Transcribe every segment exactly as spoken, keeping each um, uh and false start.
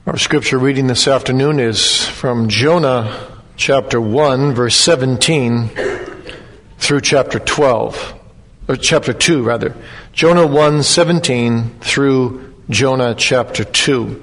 Our scripture reading this afternoon is from Jonah chapter one, verse seventeen through chapter twelve, or chapter two rather. Jonah one, seventeen through Jonah chapter two.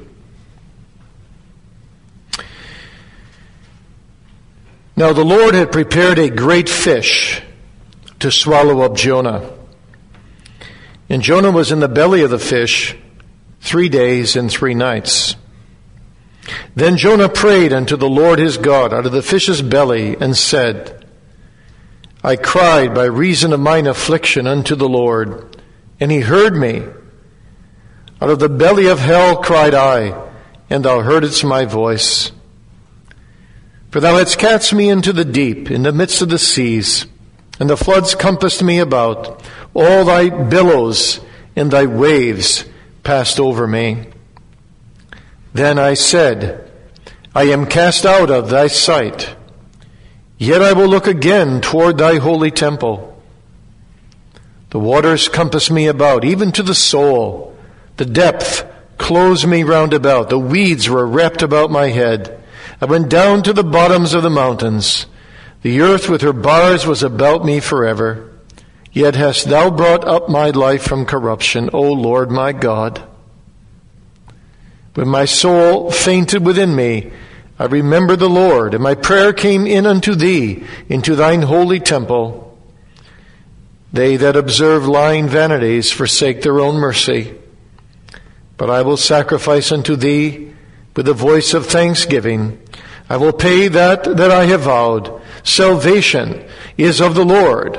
Now the Lord had prepared a great fish to swallow up Jonah. And Jonah was in the belly of the fish three days and three nights. Then Jonah prayed unto the Lord his God out of the fish's belly, and said, I cried by reason of mine affliction unto the Lord, and he heard me. Out of the belly of hell cried I, and thou heardest my voice. For thou hadst cast me into the deep, in the midst of the seas, and the floods compassed me about. All thy billows and thy waves passed over me. Then I said, I am cast out of thy sight, yet I will look again toward thy holy temple. The waters compass me about, even to the soul. The depth closed me round about. The weeds were wrapped about my head. I went down to the bottoms of the mountains. The earth with her bars was about me forever. Yet hast thou brought up my life from corruption, O Lord my God. When my soul fainted within me, I remembered the Lord, and my prayer came in unto thee, into thine holy temple. They that observe lying vanities forsake their own mercy. But I will sacrifice unto thee with a voice of thanksgiving. I will pay that that I have vowed. Salvation is of the Lord.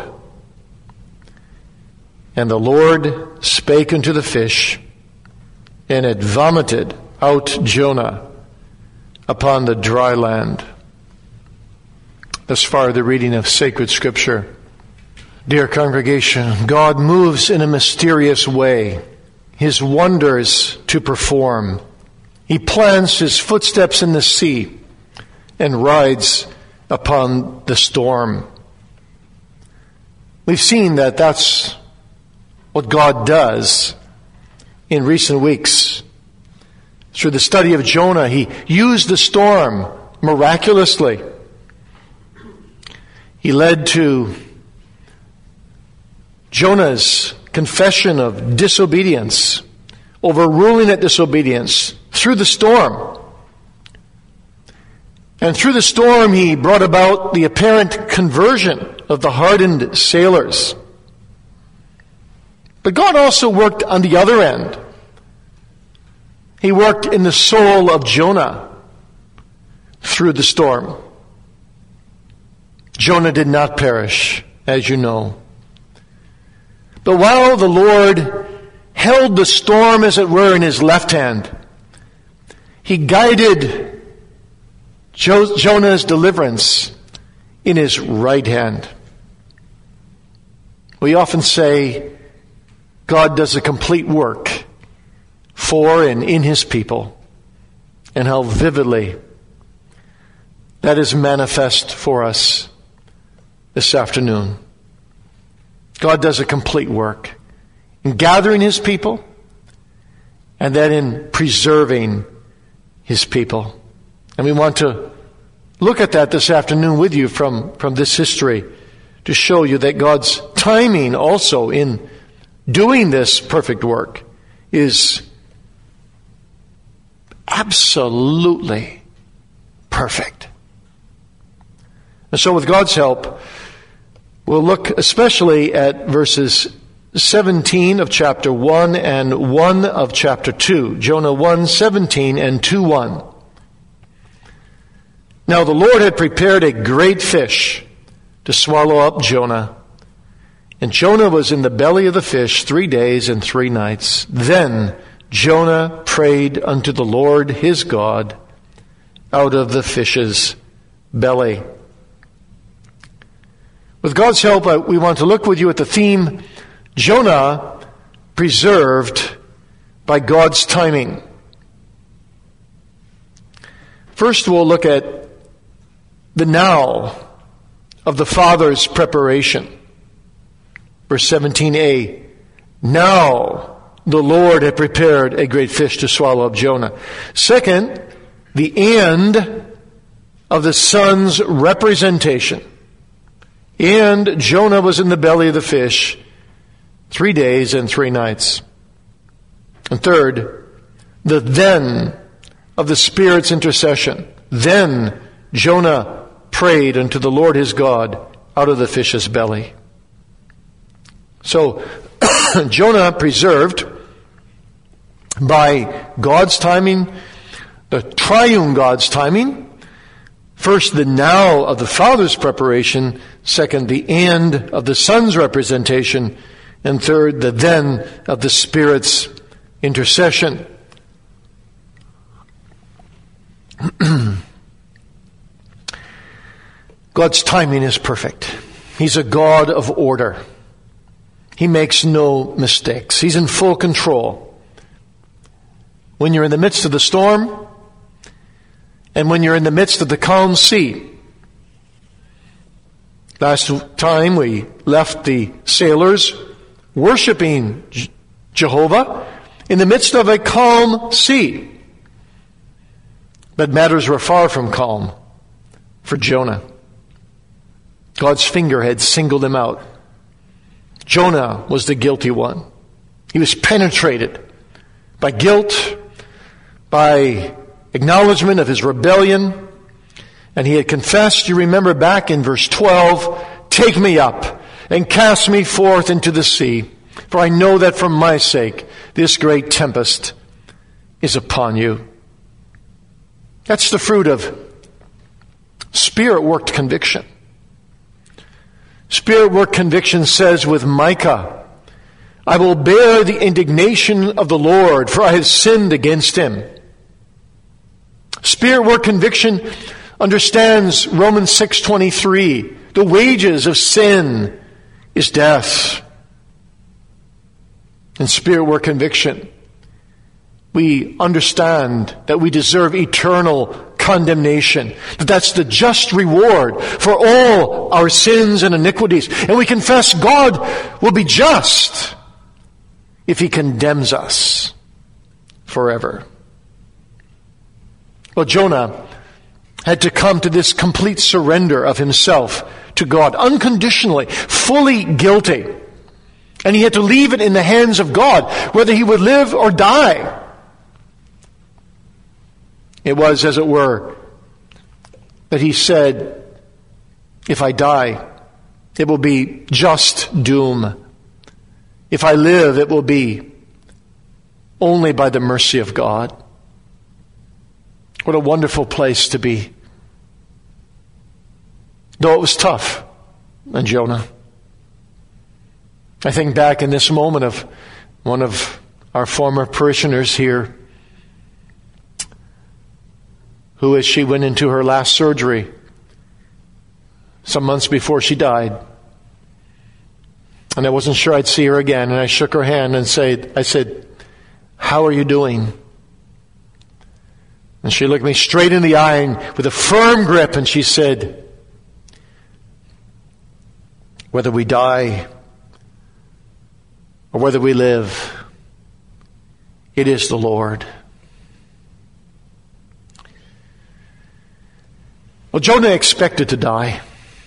And the Lord spake unto the fish, and it vomited out Jonah upon the dry land. Thus far, the reading of sacred scripture. Dear congregation, God moves in a mysterious way, his wonders to perform. He plants his footsteps in the sea and rides upon the storm. We've seen that that's what God does in recent weeks. Through the study of Jonah, he used the storm miraculously. He led to Jonah's confession of disobedience, overruling that disobedience through the storm. And through the storm, he brought about the apparent conversion of the hardened sailors. But God also worked on the other end. He worked in the soul of Jonah through the storm. Jonah did not perish, as you know. But while the Lord held the storm, as it were, in his left hand, he guided jo- Jonah's deliverance in his right hand. We often say God does a complete work for and in his people, and how vividly that is manifest for us this afternoon. God does a complete work in gathering his people, and then in preserving his people. And we want to look at that this afternoon with you from, from this history, to show you that God's timing also in doing this perfect work is absolutely perfect. And so with God's help, we'll look especially at verses seventeen of chapter one and one of chapter two. Jonah one, seventeen and two, one. Now the Lord had prepared a great fish to swallow up Jonah. And Jonah was in the belly of the fish three days and three nights. Then Jonah prayed unto the Lord his God out of the fish's belly. With God's help, we want to look with you at the theme, Jonah preserved by God's timing. First, we'll look at the now of the Father's preparation. Verse seventeen a, now the Lord had prepared a great fish to swallow up Jonah. Second, the end of the Son's representation. And Jonah was in the belly of the fish three days and three nights. And third, the then of the Spirit's intercession. Then Jonah prayed unto the Lord his God out of the fish's belly. So, Jonah preserved by God's timing, the triune God's timing. First, the now of the Father's preparation. Second, the and of the Son's representation. And third, the then of the Spirit's intercession. God's timing is perfect. He's a God of order. He makes no mistakes. He's in full control. When you're in the midst of the storm, and when you're in the midst of the calm sea. Last time we left the sailors worshiping Jehovah in the midst of a calm sea. But matters were far from calm for Jonah. God's finger had singled him out. Jonah was the guilty one. He was penetrated by guilt, by acknowledgement of his rebellion, and he had confessed, you remember back in verse twelve, take me up and cast me forth into the sea, for I know that for my sake this great tempest is upon you. That's the fruit of Spirit-worked conviction. Spirit-worked conviction says with Micah, I will bear the indignation of the Lord, for I have sinned against him. Spirit-worked conviction understands Romans six twenty-three. The wages of sin is death. In spirit-worked conviction, we understand that we deserve eternal condemnation. That that's the just reward for all our sins and iniquities. And we confess God will be just if He condemns us forever. Well, Jonah had to come to this complete surrender of himself to God, unconditionally, fully guilty. And he had to leave it in the hands of God, whether he would live or die. It was, as it were, that he said, if I die, it will be just doom. If I live, it will be only by the mercy of God. What a wonderful place to be. Though it was tough on Jonah. I think back in this moment of one of our former parishioners here, who, as she went into her last surgery some months before she died, and I wasn't sure I'd see her again, and I shook her hand and said, I said, how are you doing? And she looked me straight in the eye and with a firm grip, and she said, whether we die or whether we live, it is the Lord. Well, Jonah expected to die.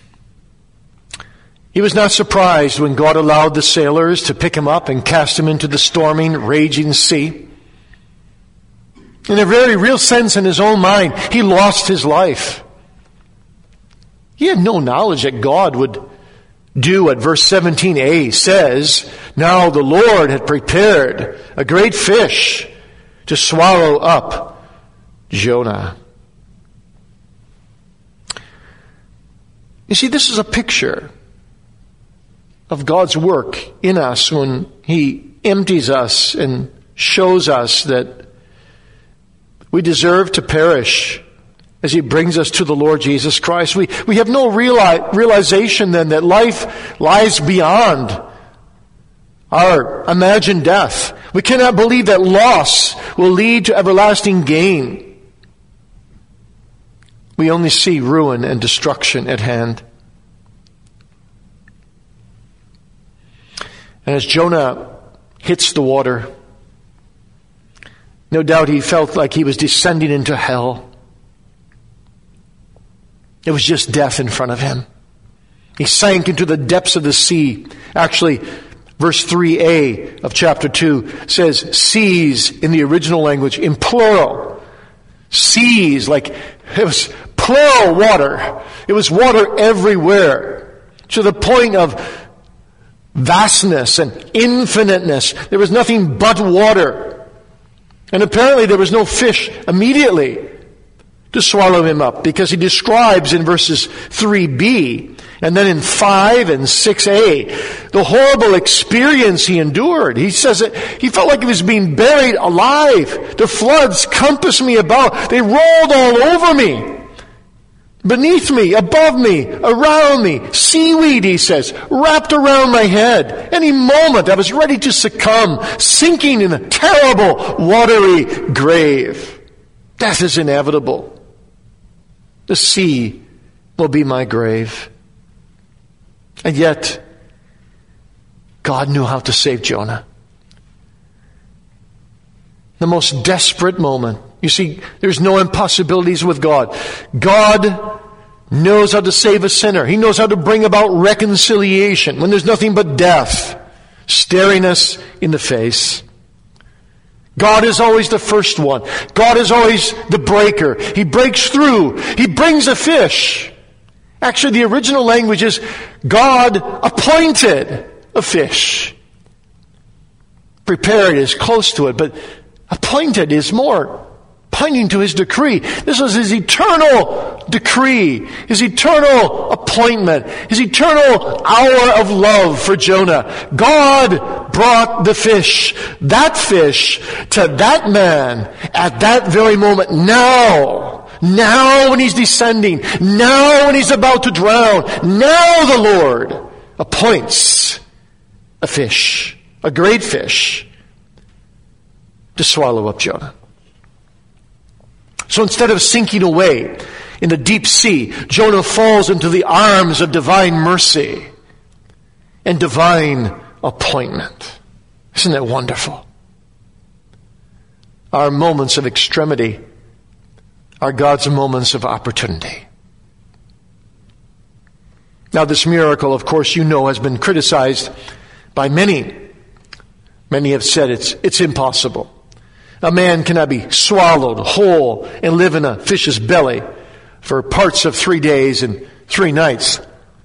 He was not surprised when God allowed the sailors to pick him up and cast him into the storming, raging sea. In a very real sense, in his own mind, he lost his life. He had no knowledge that God would do what verse seventeen a says. Now the Lord had prepared a great fish to swallow up Jonah. You see, this is a picture of God's work in us when He empties us and shows us that we deserve to perish as He brings us to the Lord Jesus Christ. We, we have no reali- realization then that life lies beyond our imagined death. We cannot believe that loss will lead to everlasting gain. We only see ruin and destruction at hand. And as Jonah hits the water, No doubt he felt like he was descending into hell. It was just death in front of him. He sank into the depths of the sea. Actually, verse three a of chapter two says seas in the original language in plural. Seas, like it was plural water. It was water everywhere, to the point of vastness and infiniteness. There was nothing but water. And apparently there was no fish immediately to swallow him up, because he describes in verses three b and then in five and six a the horrible experience he endured. He says that he felt like he was being buried alive. The floods compassed me about. They rolled all over me. Beneath me, above me, around me, seaweed, he says, wrapped around my head. Any moment I was ready to succumb, sinking in a terrible, watery grave. Death is inevitable. The sea will be my grave. And yet, God knew how to save Jonah. The most desperate moment. You see, there's no impossibilities with God. God knows how to save a sinner. He knows how to bring about reconciliation when there's nothing but death staring us in the face. God is always the first one. God is always the breaker. He breaks through. He brings a fish. Actually, the original language is God appointed a fish. Prepared is close to it, but appointed is more pointing to his decree. This was his eternal decree, his eternal appointment, his eternal hour of love for Jonah. God brought the fish, that fish, to that man at that very moment. Now, now when he's descending, now when he's about to drown, now the Lord appoints a fish, a great fish, to swallow up Jonah. So instead of sinking away in the deep sea, Jonah falls into the arms of divine mercy and divine appointment. Isn't that wonderful? Our moments of extremity are God's moments of opportunity. Now, this miracle, of course, you know, has been criticized by many. Many have said it's, it's impossible. A man cannot be swallowed whole and live in a fish's belly for parts of three days and three nights.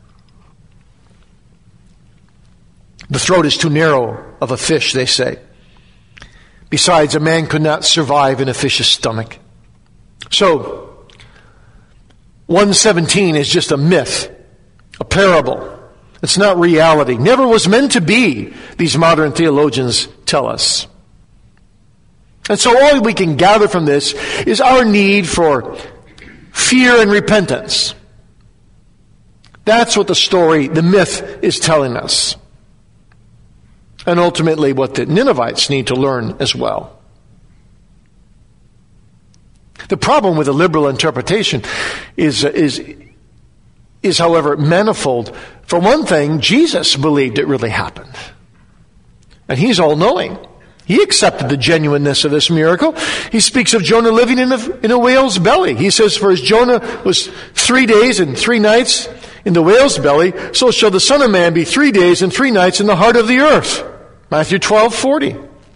The throat is too narrow of a fish, they say. Besides, a man could not survive in a fish's stomach. So, one seventeen is just a myth, a parable. It's not reality. Never was meant to be, these modern theologians tell us. And so all we can gather from this is our need for fear and repentance. That's what the story, the myth, is telling us. And ultimately what the Ninevites need to learn as well. The problem with a liberal interpretation is, is, is, however, manifold. For one thing, Jesus believed it really happened. And he's all-knowing. He accepted the genuineness of this miracle. He speaks of Jonah living in a, in a whale's belly. He says, for as Jonah was three days and three nights in the whale's belly, so shall the Son of Man be three days and three nights in the heart of the earth. Matthew twelve forty.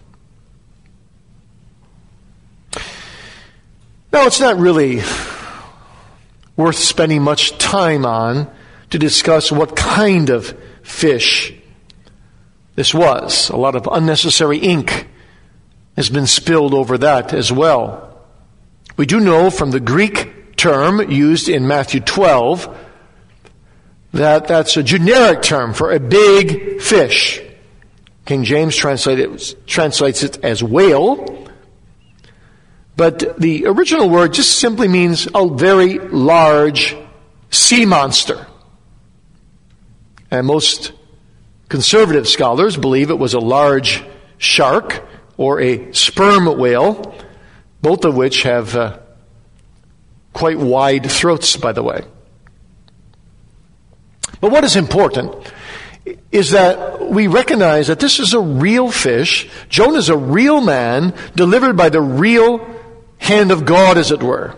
Now, it's not really worth spending much time on to discuss what kind of fish this was. A lot of unnecessary ink has been spilled over that as well. We do know from the Greek term used in Matthew twelve that that's a generic term for a big fish. King James translate it, translates it as whale. But the original word just simply means a very large sea monster. And most conservative scholars believe it was a large shark or a sperm whale, both of which have uh, quite wide throats, by the way. But what is important is that we recognize that this is a real fish. Jonah is a real man delivered by the real hand of God, as it were.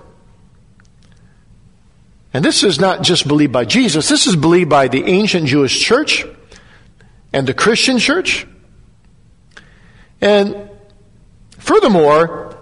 And this is not just believed by Jesus. This is believed by the ancient Jewish church and the Christian church. And furthermore,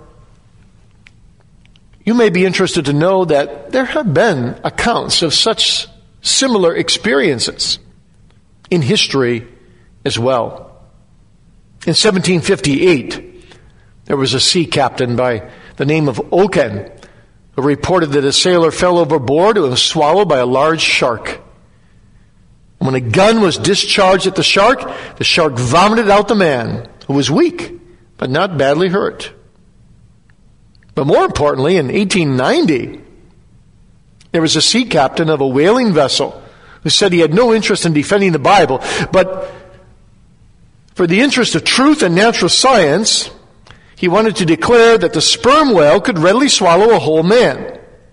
you may be interested to know that there have been accounts of such similar experiences in history as well. In seventeen fifty-eight, there was a sea captain by the name of Oken who reported that a sailor fell overboard and was swallowed by a large shark. When a gun was discharged at the shark, the shark vomited out the man, who was weak, but not badly hurt. But more importantly, in eighteen ninety, there was a sea captain of a whaling vessel who said he had no interest in defending the Bible, but for the interest of truth and natural science, he wanted to declare that the sperm whale could readily swallow a whole man.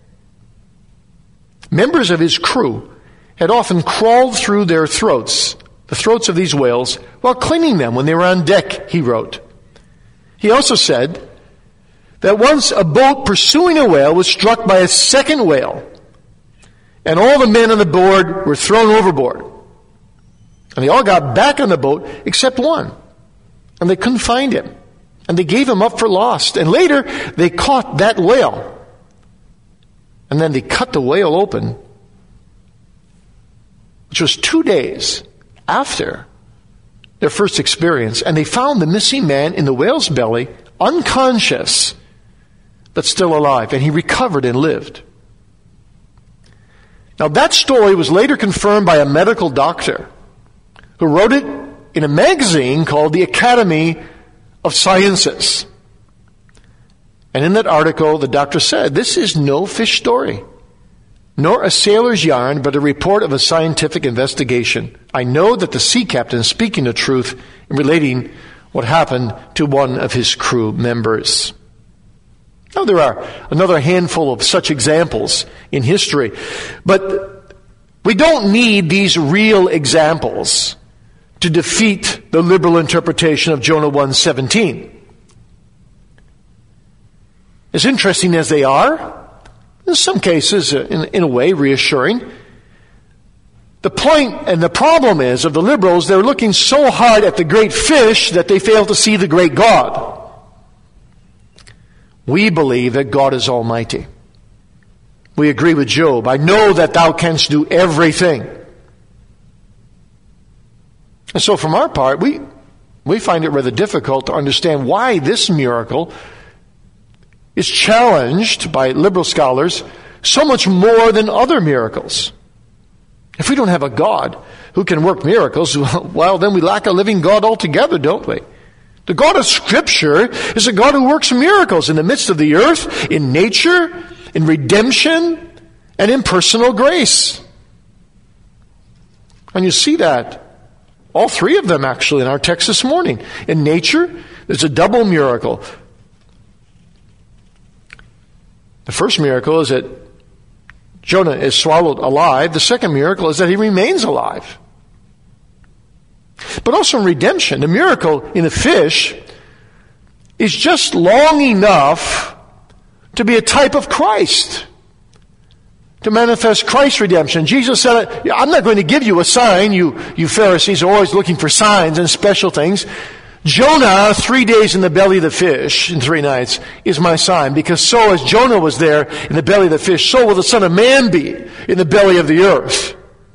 Members of his crew had often crawled through their throats, the throats of these whales, while cleaning them when they were on deck, he wrote. He also said that once a boat pursuing a whale was struck by a second whale, and all the men on the board were thrown overboard. And they all got back on the boat except one. And they couldn't find him. And they gave him up for lost. And later, they caught that whale. And then they cut the whale open, which was two days after their first experience. And they found the missing man in the whale's belly, unconscious, but still alive. And he recovered and lived. Now that story was later confirmed by a medical doctor who wrote it in a magazine called the Academy of Sciences. And in that article, the doctor said, this is no fish story, nor a sailor's yarn, but a report of a scientific investigation. I know that the sea captain is speaking the truth in relating what happened to one of his crew members. Now, there are another handful of such examples in history, but we don't need these real examples to defeat the liberal interpretation of Jonah one seventeen. As interesting as they are, in some cases, in, in a way, reassuring, the point and the problem is of the liberals, they're looking so hard at the great fish that they fail to see the great God. We believe that God is almighty. We agree with Job. I know that thou canst do everything. And so from our part, we, we find it rather difficult to understand why this miracle is challenged by liberal scholars so much more than other miracles. If we don't have a God who can work miracles, well, then we lack a living God altogether, don't we? The God of Scripture is a God who works miracles in the midst of the earth, in nature, in redemption, and in personal grace. And you see that, all three of them actually, in our text this morning. In nature, there's a double miracle. The first miracle is that Jonah is swallowed alive. The second miracle is that he remains alive. But also in redemption, the miracle in the fish is just long enough to be a type of Christ, to manifest Christ's redemption. Jesus said, I'm not going to give you a sign. You, you Pharisees are always looking for signs and special things. Jonah, three days in the belly of the fish in three nights, is my sign, because so as Jonah was there in the belly of the fish, so will the Son of Man be in the belly of the earth.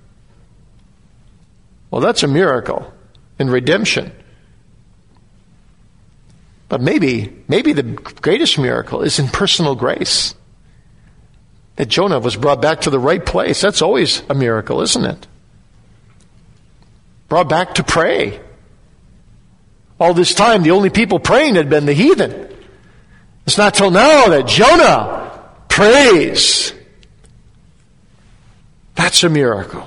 Well, that's a miracle in redemption. But maybe, maybe the greatest miracle is in personal grace. That Jonah was brought back to the right place. That's always a miracle, isn't it? Brought back to pray. All this time, the only people praying had been the heathen. It's not till now that Jonah prays. That's a miracle.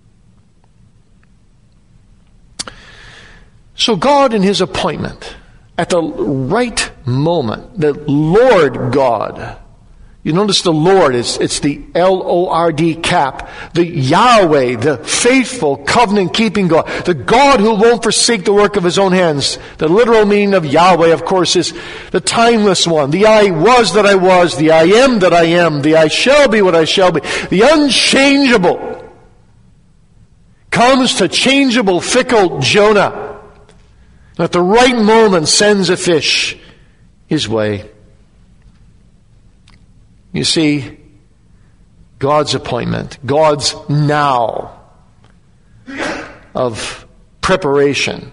So God, in His appointment, at the right moment, the Lord God You notice the Lord, it's, it's the L O R D cap. The Yahweh, the faithful, covenant-keeping God. The God who won't forsake the work of his own hands. The literal meaning of Yahweh, of course, is the timeless one. The I was that I was. The I am that I am. The I shall be what I shall be. The unchangeable comes to changeable, fickle Jonah. At the right moment sends a fish his way. You see, God's appointment, God's now of preparation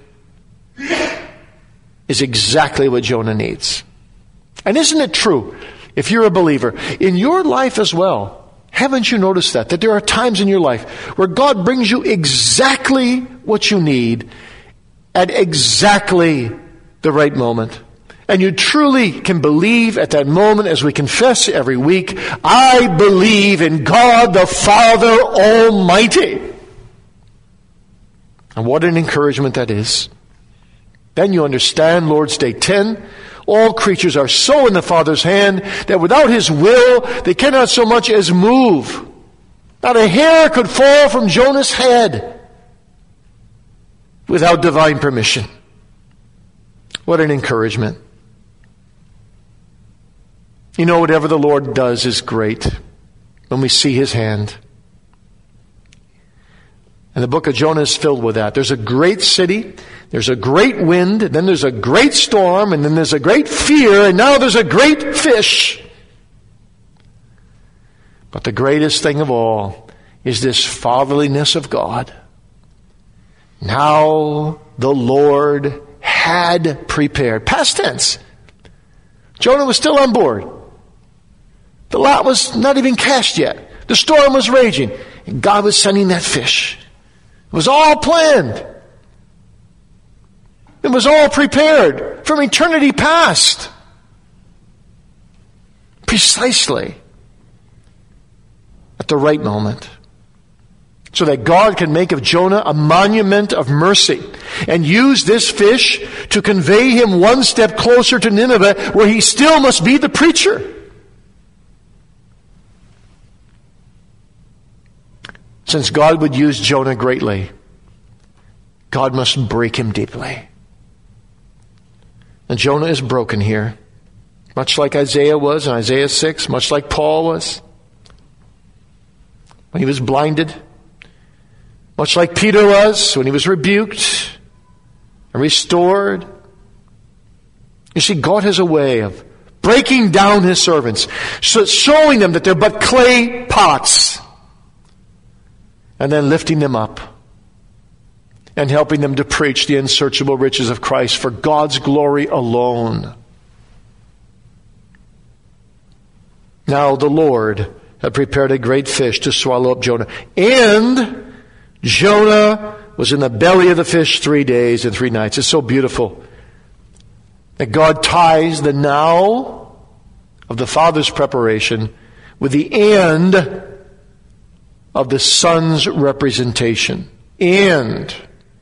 is exactly what Jonah needs. And isn't it true, if you're a believer, in your life as well, haven't you noticed that? That there are times in your life where God brings you exactly what you need at exactly the right moment. And you truly can believe at that moment, as we confess every week, I believe in God the Father Almighty. And what an encouragement that is. Then you understand Lord's Day ten. All creatures are so in the Father's hand that without his will, they cannot so much as move. Not a hair could fall from Jonah's head without divine permission. What an encouragement. You know, whatever the Lord does is great when we see his hand. And the book of Jonah is filled with that. There's a great city, there's a great wind, and then there's a great storm, and then there's a great fear, and now there's a great fish. But the greatest thing of all is this fatherliness of God. Now the Lord had prepared. Past tense. Jonah was still on board. The lot was not even cast yet. The storm was raging. And God was sending that fish. It was all planned. It was all prepared from eternity past. Precisely at the right moment. So that God can make of Jonah a monument of mercy and use this fish to convey him one step closer to Nineveh, where he still must be the preacher. Since God would use Jonah greatly, God must break him deeply. And Jonah is broken here, much like Isaiah was in Isaiah six, much like Paul was when he was blinded, much like Peter was when he was rebuked and restored. You see, God has a way of breaking down his servants, so showing them that they're but clay pots, and then lifting them up and helping them to preach the unsearchable riches of Christ for God's glory alone. Now the Lord had prepared a great fish to swallow up Jonah. And Jonah was in the belly of the fish three days and three nights. It's so beautiful that God ties the now of the Father's preparation with the and of the Son's representation. And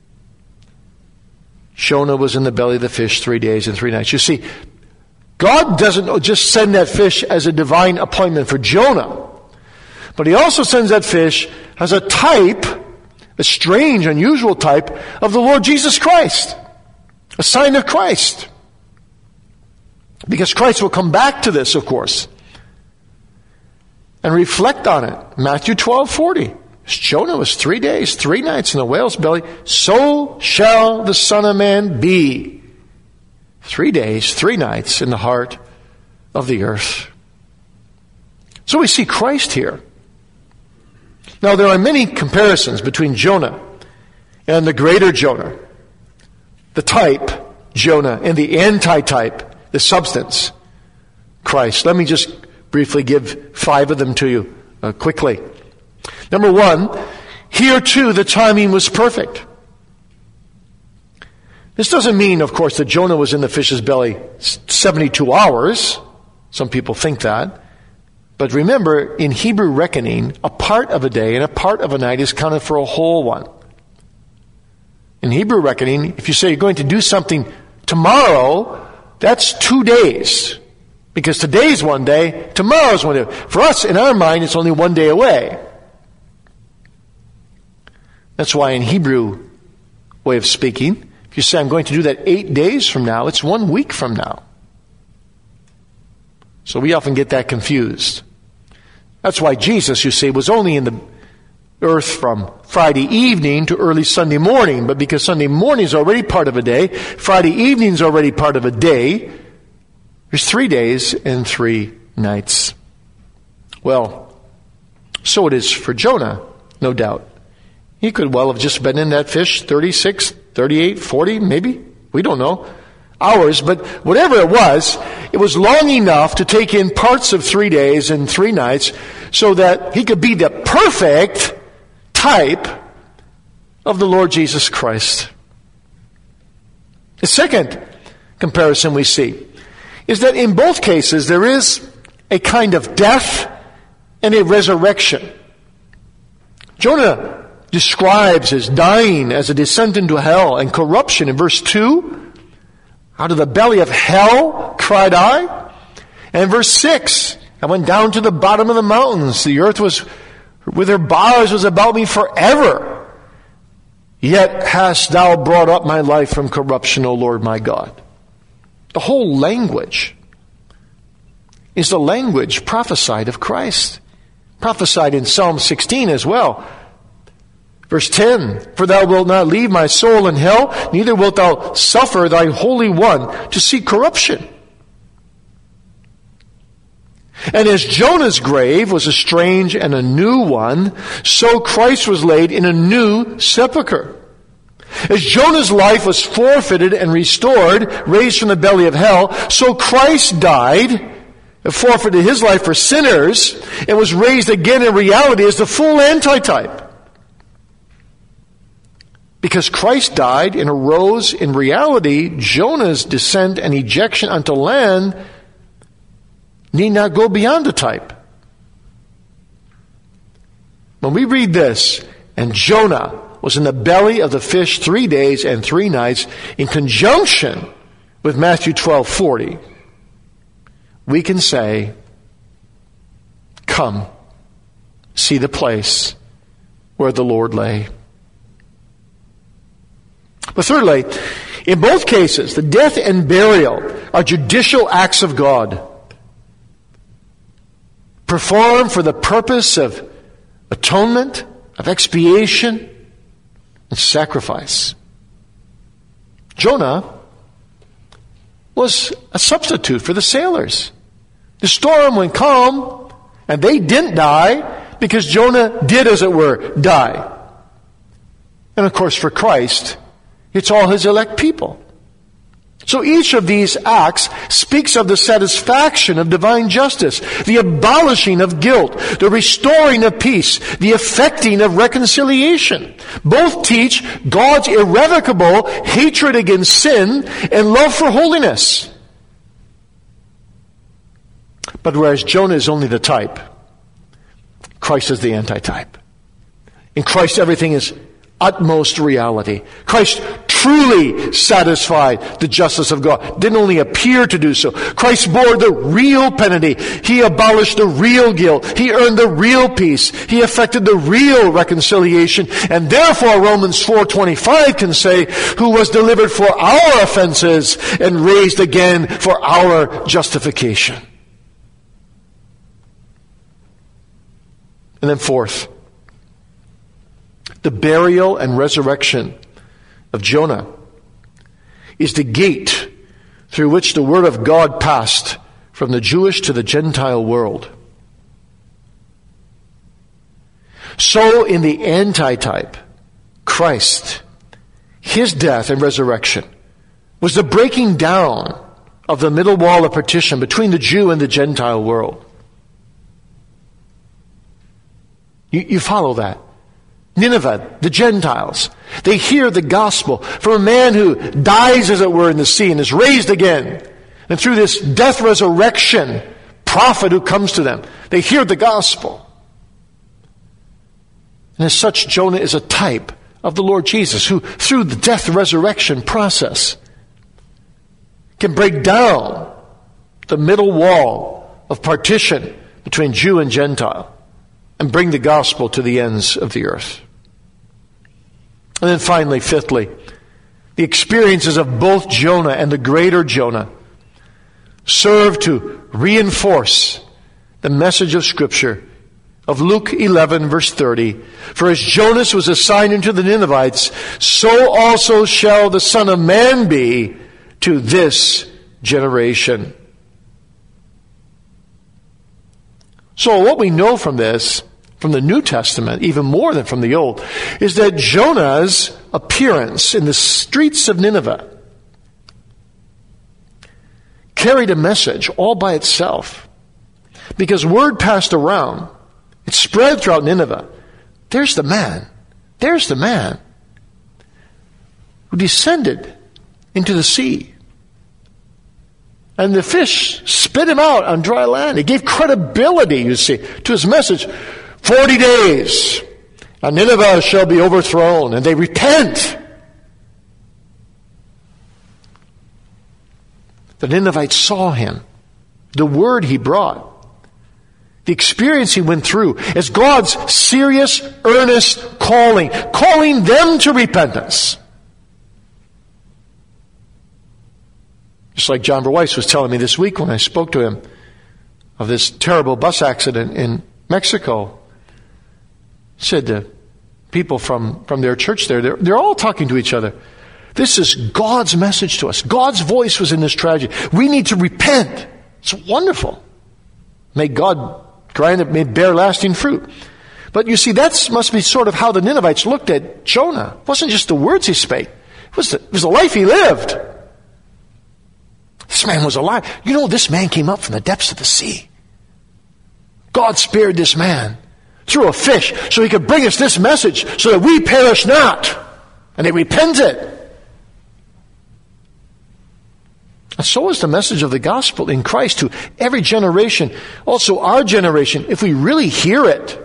Jonah was in the belly of the fish three days and three nights. You see, God doesn't just send that fish as a divine appointment for Jonah, but he also sends that fish as a type, a strange, unusual type of the Lord Jesus Christ, a sign of Christ. Because Christ will come back to this, of course, and reflect on it. Matthew twelve forty. As Jonah was three days, three nights in the whale's belly, so shall the Son of Man be. Three days, three nights in the heart of the earth. So we see Christ here. Now there are many comparisons between Jonah and the greater Jonah. The type, Jonah, and the anti-type, the substance, Christ. Let me just briefly give five of them to you uh, quickly. Number one, here too the timing was perfect. This doesn't mean, of course, that Jonah was in the fish's belly seventy-two hours. Some people think that. But remember, in Hebrew reckoning, a part of a day and a part of a night is counted for a whole one. In Hebrew reckoning, if you say you're going to do something tomorrow, that's two days. Because today's one day, tomorrow's one day. For us, in our mind, it's only one day away. That's why in Hebrew way of speaking, if you say, I'm going to do that eight days from now, it's one week from now. So we often get that confused. That's why Jesus, you see, was only in the earth from Friday evening to early Sunday morning. But because Sunday morning is already part of a day, Friday evening is already part of a day, there's three days and three nights. Well, so it is for Jonah, no doubt. He could well have just been in that fish thirty-six, thirty-eight, forty, maybe. We don't know. Hours, but whatever it was, it was long enough to take in parts of three days and three nights so that he could be the perfect type of the Lord Jesus Christ. The second comparison we see is that in both cases there is a kind of death and a resurrection. Jonah describes his dying as a descent into hell and corruption in verse two. Out of the belly of hell cried I. And verse six, I went down to the bottom of the mountains. The earth was, with her bars was about me forever. Yet hast thou brought up my life from corruption, O Lord my God. The whole language is the language prophesied of Christ. Prophesied in Psalm sixteen as well. Verse ten, for thou wilt not leave my soul in hell, neither wilt thou suffer thy Holy One to see corruption. And as Jonah's grave was a strange and a new one, so Christ was laid in a new sepulchre. As Jonah's life was forfeited and restored, raised from the belly of hell, so Christ died, and forfeited his life for sinners, and was raised again in reality as the full antitype. Because Christ died and arose in reality, Jonah's descent and ejection unto land need not go beyond the type. When we read this, and Jonah was in the belly of the fish three days and three nights, in conjunction with Matthew twelve forty, we can say, come, see the place where the Lord lay. But thirdly, in both cases, the death and burial are judicial acts of God, performed for the purpose of atonement, of expiation, and sacrifice. Jonah was a substitute for the sailors. The storm went calm, and they didn't die because Jonah did, as it were, die. And of course, for Christ, it's all his elect people. So each of these acts speaks of the satisfaction of divine justice, the abolishing of guilt, the restoring of peace, the effecting of reconciliation. Both teach God's irrevocable hatred against sin and love for holiness. But whereas Jonah is only the type, Christ is the antitype. In Christ everything is utmost reality. Christ truly satisfied the justice of God. Didn't only appear to do so. Christ bore the real penalty. He abolished the real guilt. He earned the real peace. He effected the real reconciliation. And therefore Romans four twenty-five can say, who was delivered for our offenses and raised again for our justification. And then fourth, the burial and resurrection of Jonah is the gate through which the word of God passed from the Jewish to the Gentile world. So in the antitype, Christ, his death and resurrection was the breaking down of the middle wall of partition between the Jew and the Gentile world. You, you follow that? Nineveh, the Gentiles, they hear the gospel from a man who dies, as it were, in the sea and is raised again. And through this death resurrection prophet who comes to them, they hear the gospel. And as such, Jonah is a type of the Lord Jesus, who through the death resurrection process can break down the middle wall of partition between Jew and Gentile, and bring the gospel to the ends of the earth. And then finally, fifthly, the experiences of both Jonah and the greater Jonah serve to reinforce the message of Scripture of Luke eleven, verse thirty. For as Jonas was assigned unto the Ninevites, so also shall the Son of Man be to this generation. So what we know from this, from the New Testament, even more than from the Old, is that Jonah's appearance in the streets of Nineveh carried a message all by itself. Because word passed around, it spread throughout Nineveh. There's the man, there's the man who descended into the sea. And the fish spit him out on dry land. It gave credibility, you see, to his message. Forty days, and Nineveh shall be overthrown, and they repent. The Ninevites saw him, the word he brought, the experience he went through as God's serious, earnest calling, calling them to repentance. Just like John Verweiss was telling me this week when I spoke to him of this terrible bus accident in Mexico. He said the people from, from their church there, they're, they're all talking to each other. This is God's message to us. God's voice was in this tragedy. We need to repent. It's wonderful. May God grant it may bear lasting fruit. But you see, that must be sort of how the Ninevites looked at Jonah. It wasn't just the words he spake. It was the, it was the life he lived. This man was alive. You know, this man came up from the depths of the sea. God spared this man through a fish so he could bring us this message so that we perish not. And they repented. And so is the message of the gospel in Christ to every generation, also our generation, if we really hear it.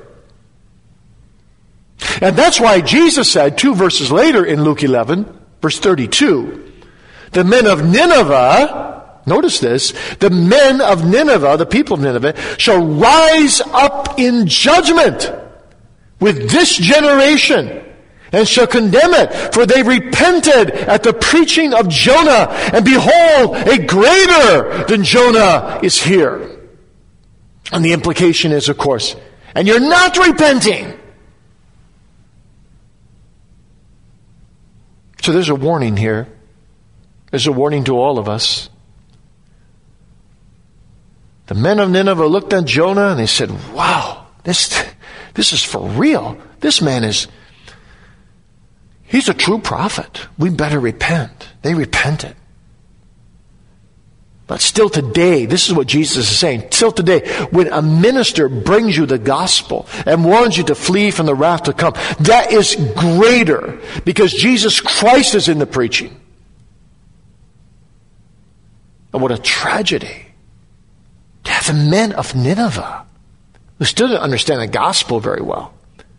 And that's why Jesus said, two verses later in Luke eleven, verse thirty-two, the men of Nineveh, notice this, the men of Nineveh, the people of Nineveh, shall rise up in judgment with this generation and shall condemn it, for they repented at the preaching of Jonah, and behold, a greater than Jonah is here. And the implication is, of course, and you're not repenting. So there's a warning here. There's a warning to all of us. The men of Nineveh looked at Jonah and they said, wow, this, this is for real. This man is, he's a true prophet. We better repent. They repented. But still today, this is what Jesus is saying. Still today, when a minister brings you the gospel and warns you to flee from the wrath to come, that is greater because Jesus Christ is in the preaching. And what a tragedy to have the men of Nineveh, who still didn't understand the gospel very well,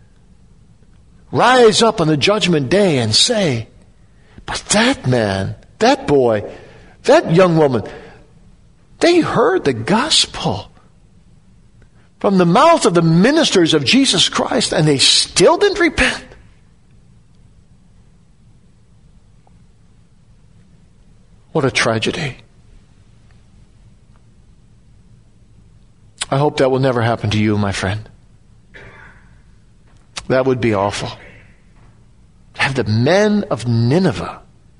rise up on the judgment day and say, but that man, that boy, that young woman, they heard the gospel from the mouth of the ministers of Jesus Christ and they still didn't repent. What a tragedy. I hope that will never happen to you, my friend. That would be awful. To have the men of Nineveh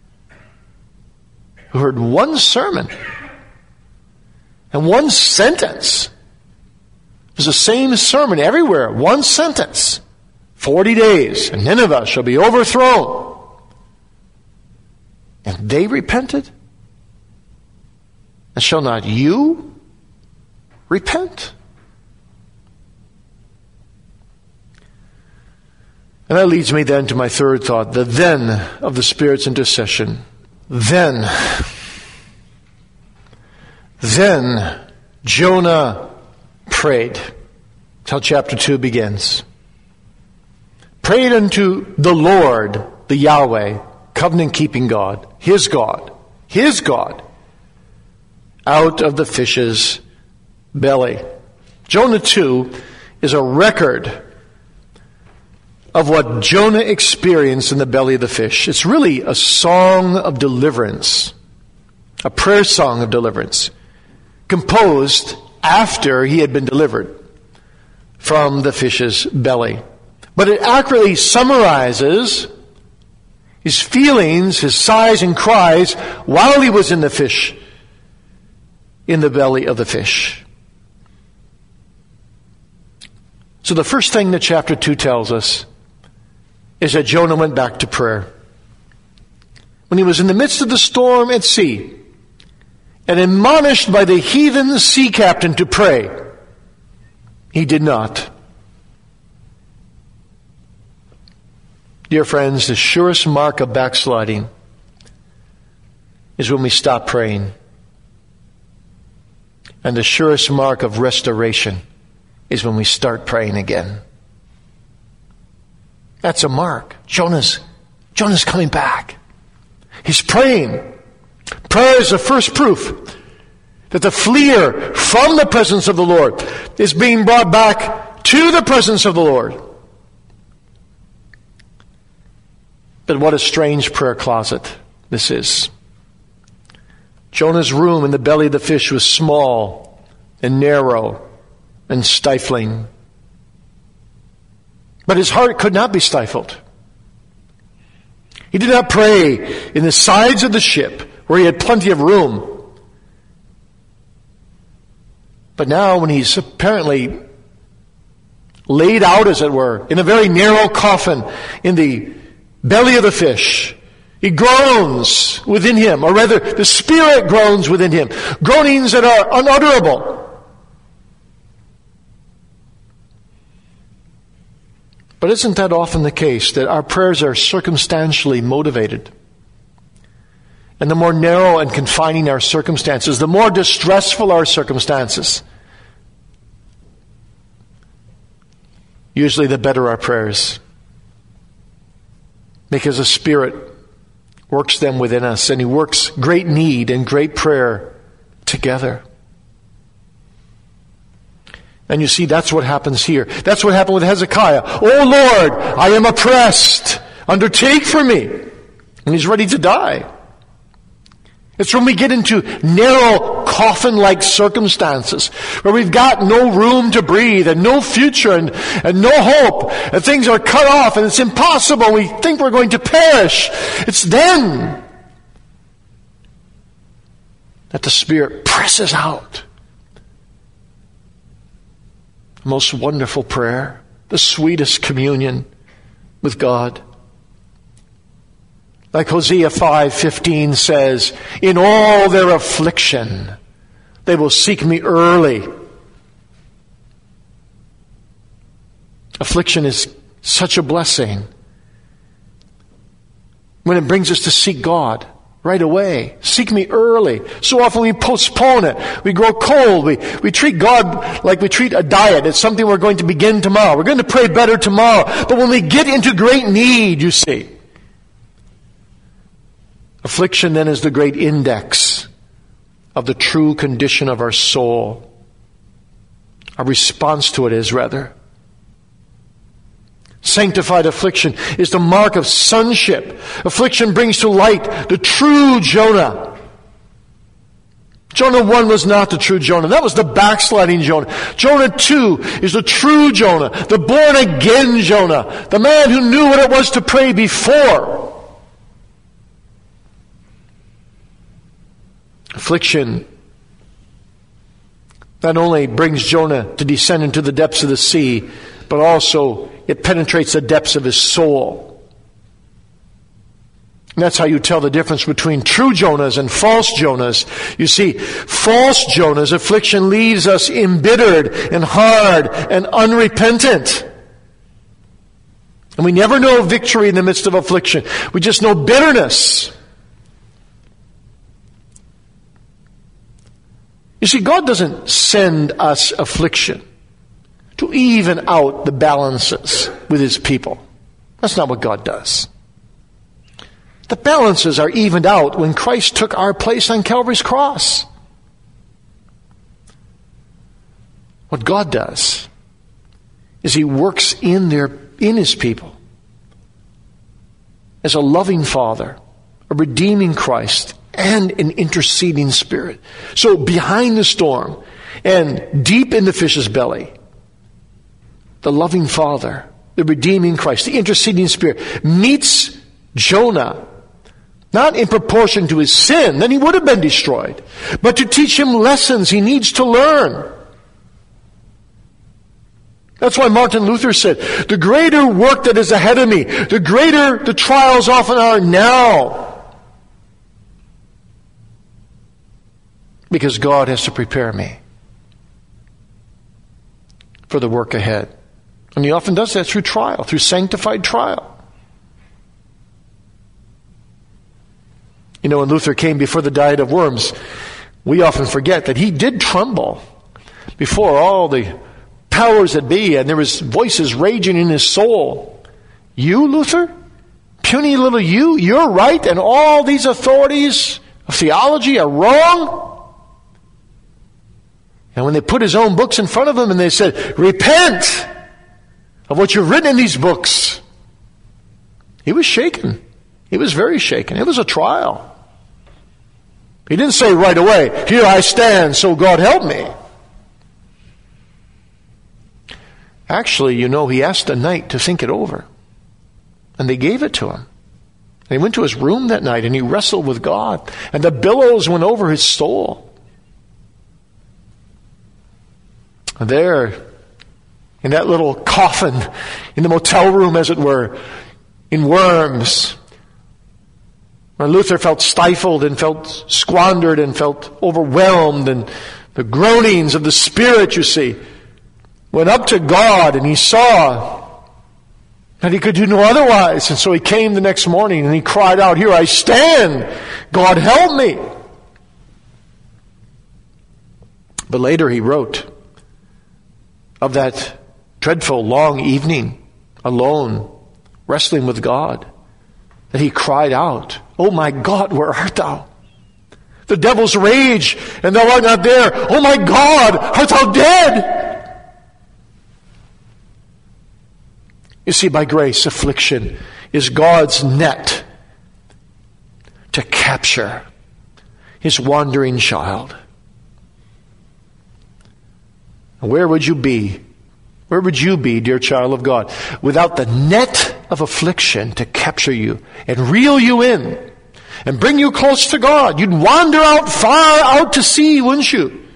who heard one sermon and one sentence. It was the same sermon everywhere. One sentence. Forty days, and Nineveh shall be overthrown. And they repented? And shall not you repent? And that leads me then to my third thought, the then of the Spirit's intercession. Then. Then Jonah prayed. That's how chapter two begins. Prayed unto the Lord, the Yahweh, covenant-keeping God, His God, His God. out of the fish's belly. Jonah two is a record of what Jonah experienced in the belly of the fish. It's really a song of deliverance, a prayer song of deliverance, composed after he had been delivered from the fish's belly. But it accurately summarizes his feelings, his sighs and cries while he was in the fish, in the belly of the fish. So the first thing that chapter two tells us is that Jonah went back to prayer. When he was in the midst of the storm at sea and admonished by the heathen sea captain to pray, he did not. Dear friends, the surest mark of backsliding is when we stop praying. And the surest mark of restoration is when we start praying again. That's a mark. Jonah's, Jonah's coming back. He's praying. Prayer is the first proof that the fleer from the presence of the Lord is being brought back to the presence of the Lord. But what a strange prayer closet this is. Jonah's room in the belly of the fish was small and narrow and stifling. But his heart could not be stifled. He did not pray in the sides of the ship where he had plenty of room. But now when he's apparently laid out, as it were, in a very narrow coffin in the belly of the fish, he groans within him, or rather the Spirit groans within him, groanings that are unutterable. But isn't that often the case, that our prayers are circumstantially motivated? And the more narrow and confining our circumstances, the more distressful our circumstances, usually the better our prayers. Because the Spirit works them within us, and He works great need and great prayer together. And you see, that's what happens here. That's what happened with Hezekiah. "Oh Lord, I am oppressed. Undertake for me." And he's ready to die. It's when we get into narrow, coffin-like circumstances, where we've got no room to breathe, and no future, and, and no hope, and things are cut off, and it's impossible, we think we're going to perish. It's then that the Spirit presses out the most wonderful prayer, the sweetest communion with God. Like Hosea five fifteen says, "In all their affliction, they will seek me early." Affliction is such a blessing when it brings us to seek God right away. Seek me early. So often we postpone it. We grow cold. We, we treat God like we treat a diet. It's something we're going to begin tomorrow. We're going to pray better tomorrow. But when we get into great need, you see, affliction then is the great index of the true condition of our soul. Our response to it is, rather. Sanctified affliction is the mark of sonship. Affliction brings to light the true Jonah. Jonah one was not the true Jonah. That was the backsliding Jonah. Jonah two is the true Jonah, the born again Jonah, the man who knew what it was to pray before. Affliction not only brings Jonah to descend into the depths of the sea, but also it penetrates the depths of his soul. And that's how you tell the difference between true Jonahs and false Jonahs. You see, false Jonahs, affliction leaves us embittered and hard and unrepentant. And we never know victory in the midst of affliction. We just know bitterness. You see, God doesn't send us affliction to even out the balances with His people. That's not what God does. The balances are evened out when Christ took our place on Calvary's cross. What God does is He works in their, in His people as a loving Father, a redeeming Christ, and an interceding Spirit. So behind the storm and deep in the fish's belly, the loving Father, the redeeming Christ, the interceding Spirit meets Jonah, not in proportion to his sin, then he would have been destroyed, but to teach him lessons he needs to learn. That's why Martin Luther said, the greater work that is ahead of me, the greater the trials often are now. Because God has to prepare me for the work ahead. And He often does that through trial, through sanctified trial. You know, when Luther came before the Diet of Worms, we often forget that he did tremble before all the powers that be, and there was voices raging in his soul. You, Luther? Puny little you? You're right, and all these authorities of theology are wrong? And when they put his own books in front of him and they said, repent of what you've written in these books, he was shaken. He was very shaken. It was a trial. He didn't say right away, here I stand, so God help me. Actually, you know, he asked a night to think it over. And they gave it to him. And he went to his room that night and he wrestled with God. And the billows went over his soul. And there, in that little coffin, in the motel room, as it were, in Worms, where Luther felt stifled and felt squandered and felt overwhelmed, and the groanings of the Spirit, you see, went up to God, and he saw that he could do no otherwise. And so he came the next morning and he cried out, here I stand, God help me. But later he wrote of that dreadful long evening, alone, wrestling with God, that he cried out, oh my God, where art thou? The devil's rage, and thou art not there. Oh my God, art thou dead? You see, by grace, affliction is God's net to capture His wandering child. Where would you be? Where would you be, dear child of God, without the net of affliction to capture you and reel you in and bring you close to God? You'd wander out far out to sea, wouldn't you?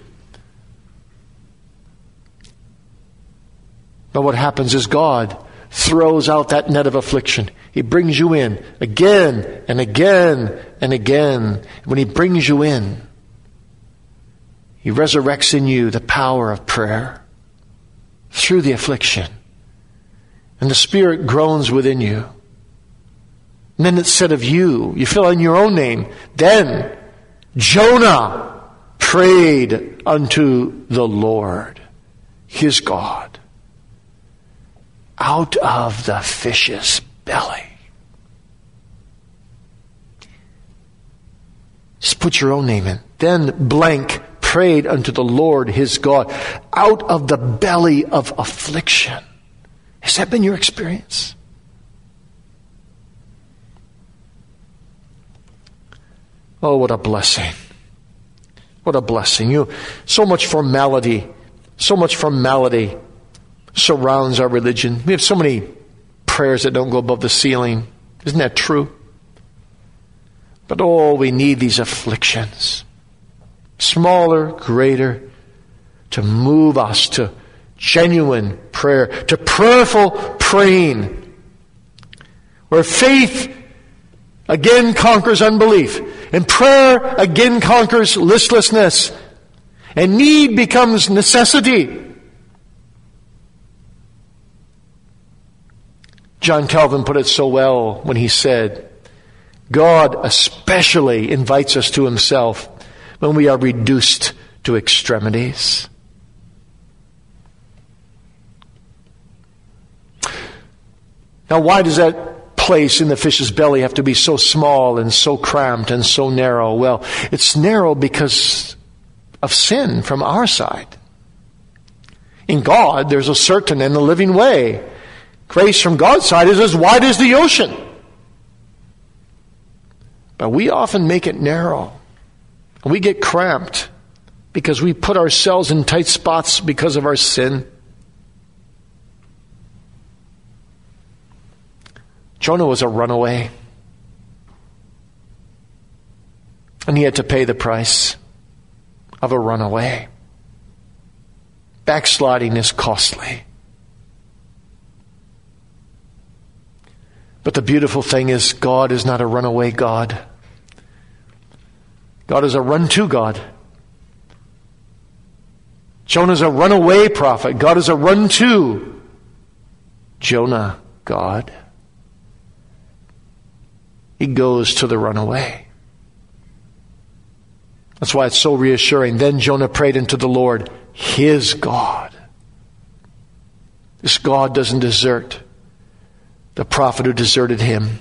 But what happens is God throws out that net of affliction. He brings you in again and again and again. When He brings you in, He resurrects in you the power of prayer through the affliction. And the Spirit groans within you. And then it's said of you, you fill in your own name, then Jonah prayed unto the Lord, his God, out of the fish's belly. Just put your own name in. Then blank prayed unto the Lord his God out of the belly of affliction. Has that been your experience? Oh, what a blessing. What a blessing. You, so much formality, so much formality surrounds our religion. We have so many prayers that don't go above the ceiling. Isn't that true? But oh, we need these afflictions, smaller, greater, to move us to genuine prayer, to prayerful praying, where faith again conquers unbelief, and prayer again conquers listlessness, and need becomes necessity. John Calvin put it so well when he said, God especially invites us to Himself when we are reduced to extremities. Now, why does that place in the fish's belly have to be so small and so cramped and so narrow? Well, it's narrow because of sin from our side. In God, there's a certain and a living way. Grace from God's side is as wide as the ocean. But we often make it narrow. We get cramped because we put ourselves in tight spots because of our sin. Jonah was a runaway. And he had to pay the price of a runaway. Backsliding is costly. But the beautiful thing is, God is not a runaway God. God is a run-to God. Jonah is a runaway prophet. God is a run-to Jonah God. He goes to the runaway. That's why it's so reassuring. Then Jonah prayed unto the Lord, his God. This God doesn't desert the prophet who deserted him.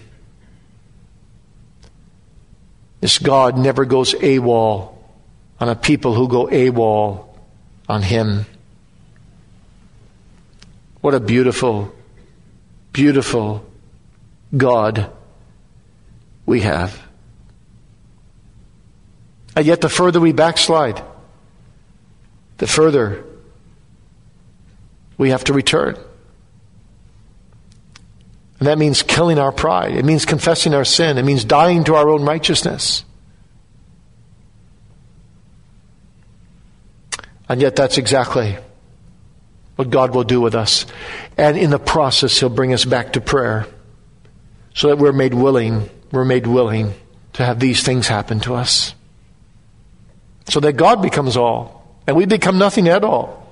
This God never goes AWOL on a people who go AWOL on him. What a beautiful, beautiful God we have. And yet the further we backslide, the further we have to return. And that means killing our pride. It means confessing our sin. It means dying to our own righteousness. And yet that's exactly what God will do with us. And in the process, He'll bring us back to prayer so that we're made willing, we're made willing to have these things happen to us. So that God becomes all and we become nothing at all.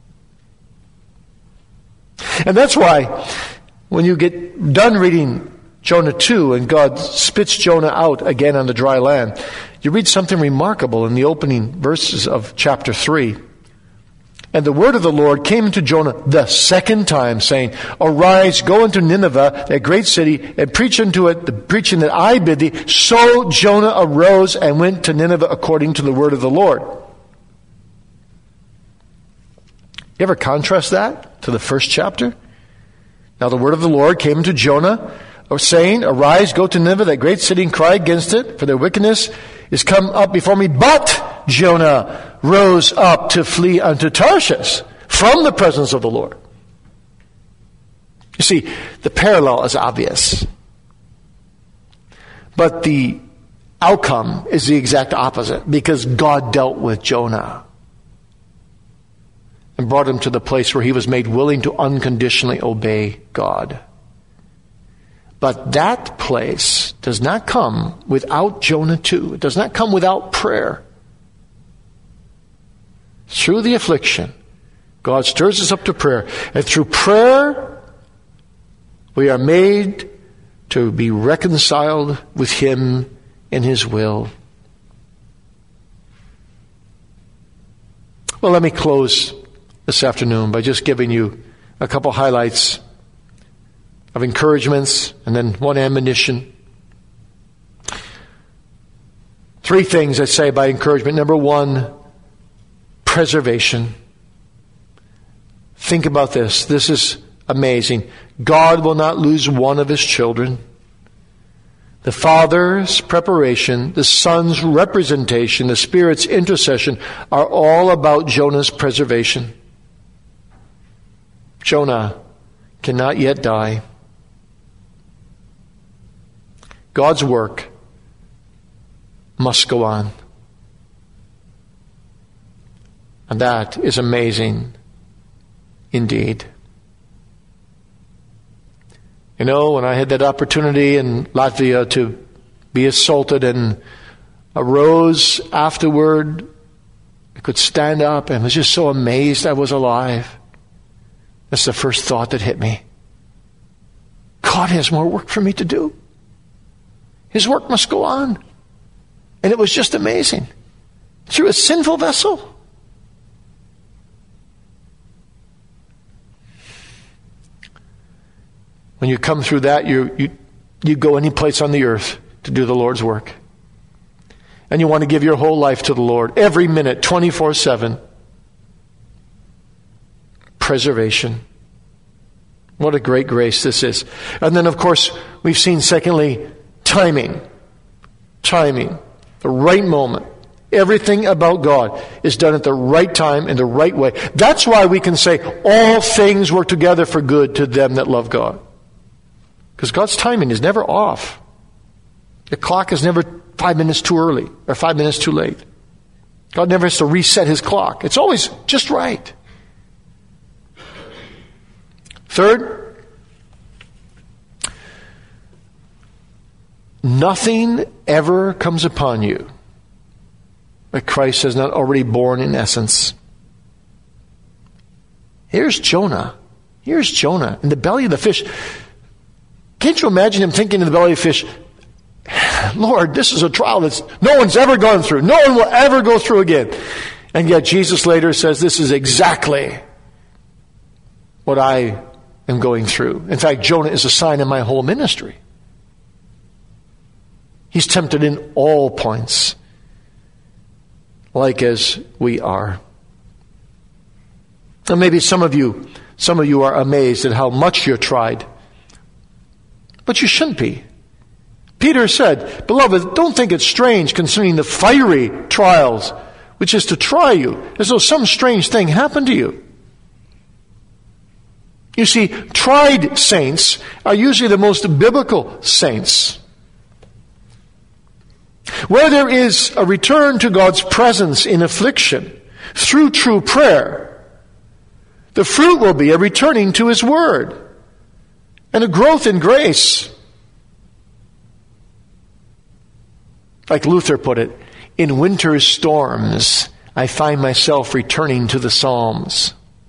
And that's why when you get done reading Jonah two and God spits Jonah out again on the dry land, you read something remarkable in the opening verses of chapter three. And the word of the Lord came to Jonah the second time, saying, arise, go into Nineveh, that great city, and preach unto it the preaching that I bid thee. So Jonah arose and went to Nineveh according to the word of the Lord. You ever contrast that to the first chapter? Now the word of the Lord came to Jonah, saying, arise, go to Nineveh, that great city, and cry against it, for their wickedness is come up before me. But Jonah rose up to flee unto Tarshish from the presence of the Lord. You see, the parallel is obvious. But the outcome is the exact opposite, because God dealt with Jonah and brought him to the place where he was made willing to unconditionally obey God. But that place does not come without Jonah two. It does not come without prayer. Through the affliction, God stirs us up to prayer. And through prayer, we are made to be reconciled with Him in His will. Well, let me close this afternoon by just giving you a couple highlights of encouragements and then one admonition. Three things I say by encouragement. Number one, preservation. Think about this. This is amazing. God will not lose one of His children. The Father's preparation, the Son's representation, the Spirit's intercession are all about Jonah's preservation. Jonah cannot yet die. God's work must go on. And that is amazing indeed. You know, when I had that opportunity in Latvia to be assaulted and arose afterward, I could stand up and was just so amazed I was alive. That's the first thought that hit me. God has more work for me to do. His work must go on. And it was just amazing. Through a sinful vessel. When you come through that, you, you, you go any place on the earth to do the Lord's work. And you want to give your whole life to the Lord. Every minute, twenty-four seven. preservation. What a great grace this is. And then, of course, we've seen, secondly, timing. Timing. The right moment. Everything about God is done at the right time in the right way. That's why we can say all things work together for good to them that love God. Because God's timing is never off. The clock is never five minutes too early or five minutes too late. God never has to reset his clock. It's always just right. Third, nothing ever comes upon you that Christ has not already borne in essence. Here's Jonah. Here's Jonah in the belly of the fish. Can't you imagine him thinking in the belly of the fish, Lord, this is a trial that no one's ever gone through. No one will ever go through again. And yet Jesus later says, this is exactly what I am going through. In fact, Jonah is a sign of my whole ministry. He's tempted in all points, like as we are. And maybe some of you, some of you are amazed at how much you're tried. But you shouldn't be. Peter said, beloved, don't think it's strange concerning the fiery trials, which is to try you, as though some strange thing happened to you. You see, tried saints are usually the most biblical saints. Where there is a return to God's presence in affliction through true prayer, the fruit will be a returning to His Word and a growth in grace. Like Luther put it, in winter's storms, I find myself returning to the Psalms.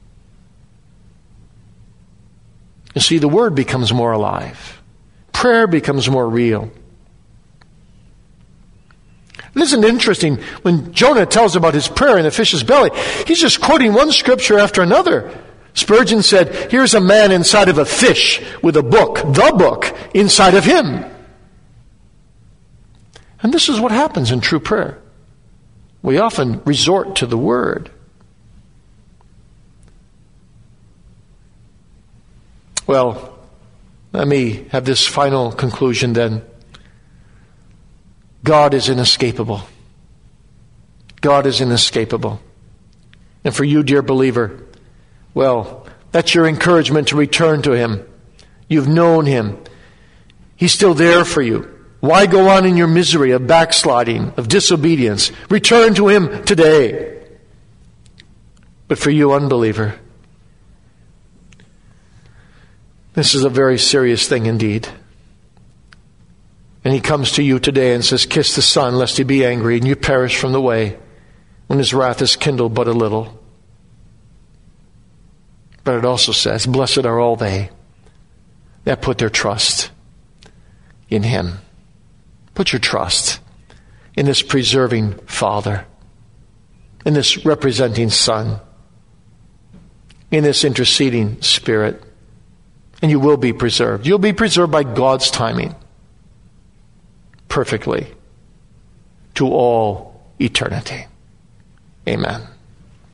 You see, the Word becomes more alive. Prayer becomes more real. Isn't it interesting when Jonah tells about his prayer in the fish's belly? He's just quoting one scripture after another. Spurgeon said, here's a man inside of a fish with a book, the book, inside of him. And this is what happens in true prayer. We often resort to the Word. Well, let me have this final conclusion then. God is inescapable. God is inescapable. And for you, dear believer, well, that's your encouragement to return to Him. You've known Him. He's still there for you. Why go on in your misery of backsliding, of disobedience? Return to Him today. But for you, unbeliever, this is a very serious thing indeed. And He comes to you today and says, kiss the Son, lest He be angry, and you perish from the way, when His wrath is kindled but a little. But it also says, blessed are all they that put their trust in Him. Put your trust in this preserving Father, in this representing Son, in this interceding Spirit, and you will be preserved. You'll be preserved by God's timing, perfectly, to all eternity. Amen.